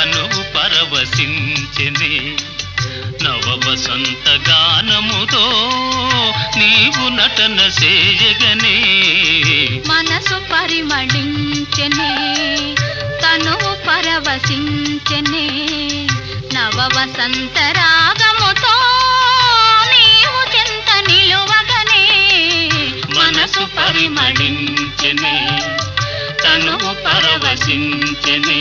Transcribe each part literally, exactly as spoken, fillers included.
తనువు పరవశించెనే నవ వసంత గానముతో నీవు నటన చేయగనే మనసు పరిమళించెనే తనువు పరవశించెనే నవ వసంత రాగముతో నీవు చెంత నిలువగనే మనసు పరిమళించెనే తనువు పరవశించెనే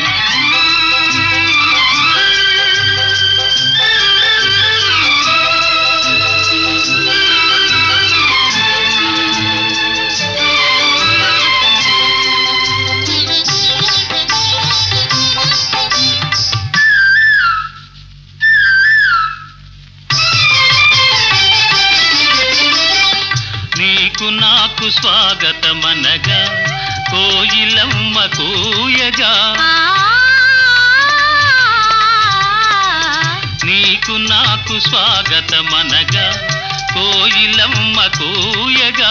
నీకు నాకు స్వాగతమనగా కోయిలమ్మ కూయగా నీకు నాకు స్వాగతమనగా కోయిలమ్మ కూయగా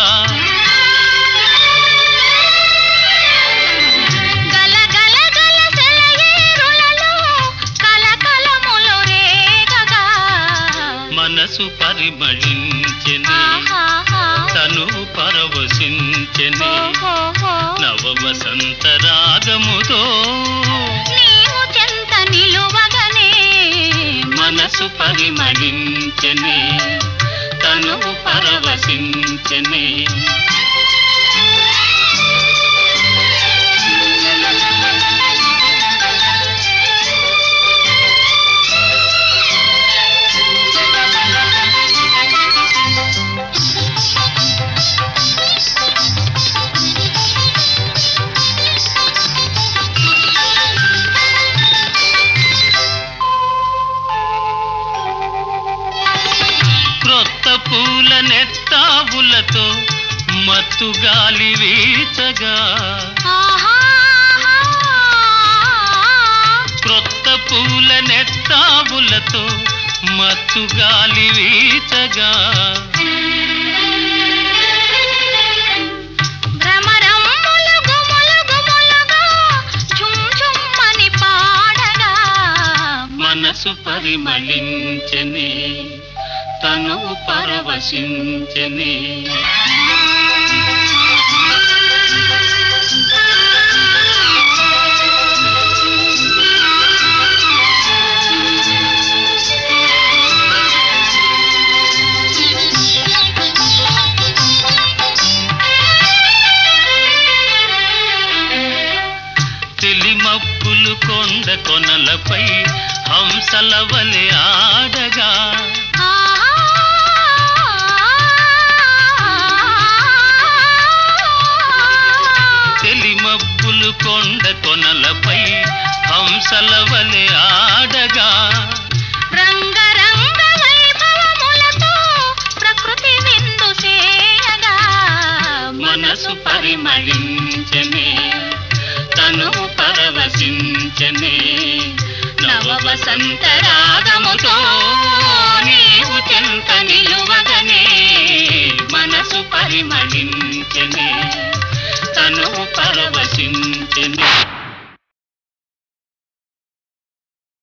గల గల గల సెలయేరులలో కలకలములు రేగగా మనసు పరిమళించెనే తనువు పరవశించెనే నవ వసంత రాగముతో నీవు చెంత నిలువగనే మనసు పరిమళించెనే తనువు పరవశించెనే క్రొత్త పూల నెత్తావులతో మత్తు గాలి వీచగా క్రొత్త పూల నెత్తావులతో మత్తు గాలి వీచగా భ్రమరమ్ములు గుములు గుములుగా ఝుమ్ ఝుమ్మని పాడగా మనసు పరిమళించెనే తనువు పరవశించెనే తెలిమప్పులు కొండ కొనలపై హంసల వలె ఆడగా తెలిమప్పులు కొండ కొనలపై హంసల వలె ఆడగా రంగరంగ వైభవములతో ప్రకృతి విందు చేయగా మనసు పరిమళించెనే తనువు పరవశించెనే నవ వసంత రాగముతో నీవు చెంత నిలువగనే మనసు పరిమళించెనే తనువు పరవశించెనే